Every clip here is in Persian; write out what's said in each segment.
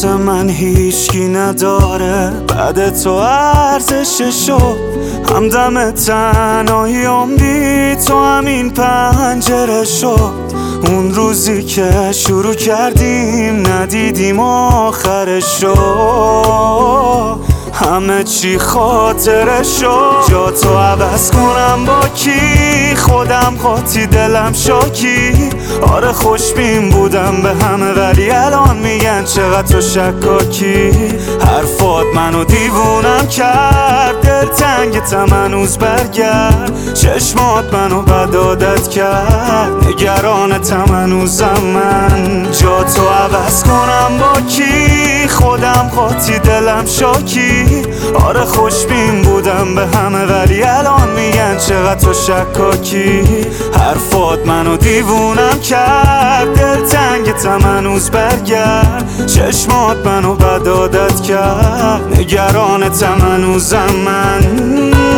واسه من هیچکی نداره بعد تو ارزششو، همدم تنهاییام بی تو همین پنجره شد. اون روزی که شروع کردیم ندیدیم آخرشو، همه چی خاطرشو. جا تو عوض کنم با کی؟ خودم قاطی دلم شاکی. آره خوشبین بودم به همه ولی الان میگن چقدر تو شکاکی. حرفات منو دیوونم کرد، دلتنگتم هنوز برگرد. چشمات منو بد عادت کرد، نگرانتم هنوزم من. جا تو عوض کنم با کی؟ خودم قاطی دلم شاکی. آره خوشبین بودم به همه ولی الان میگن چقدر تو شکاکی. حرفات منو دیوونم کرد، دلتنگتم هنوز برگرد. چشمات منو بد عادت کرد، نگرانتم هنوزم من.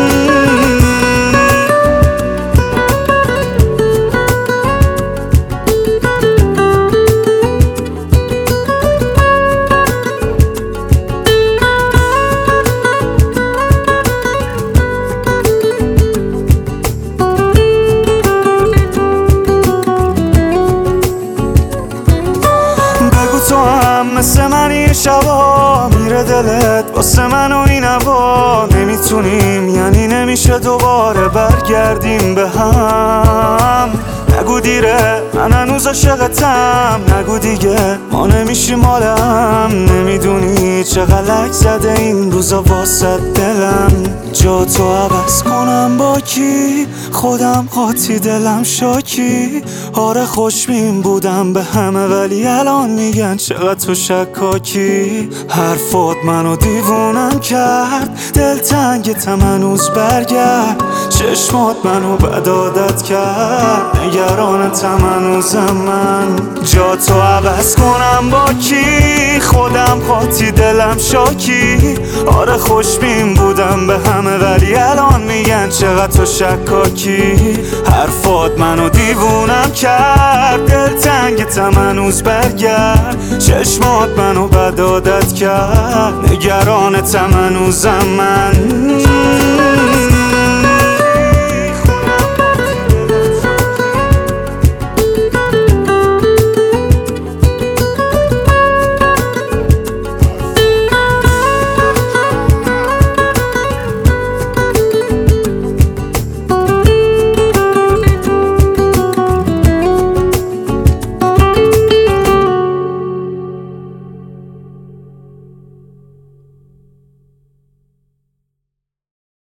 تو هم مثل منی شبا میره دلت واسه من و این هوا. نمیتونیم یعنی نمیشه دوباره برگردیم به هم. نگو دیره من هنوز عاشقتم، نگو دیگه ما نمیشیم مالم. نمیدونی چقدر لک زده این روزا واسه دلم. جا تو عوض کنم با کی؟ خودم قاطی دلم شاکی. آره خوشبین بودم به همه ولی الان میگن چقدر تو شکاکی. حرفات منو دیوونم کرد، دلتنگتم هنوز برگرد. چشمات منو بد عادت کرد، نگرانتم هنوزم من. جا تو عوض کنم با کی؟ خودم قاطی دلم شاکی. آره خوشبین بودم به همه ولی الان میگن چقدر تو شکاکی. حرفات منو دیوونم کرد، دلتنگتم هنوز برگرد. چشمات منو بد عادت کرد، نگرانتم هنوزم من.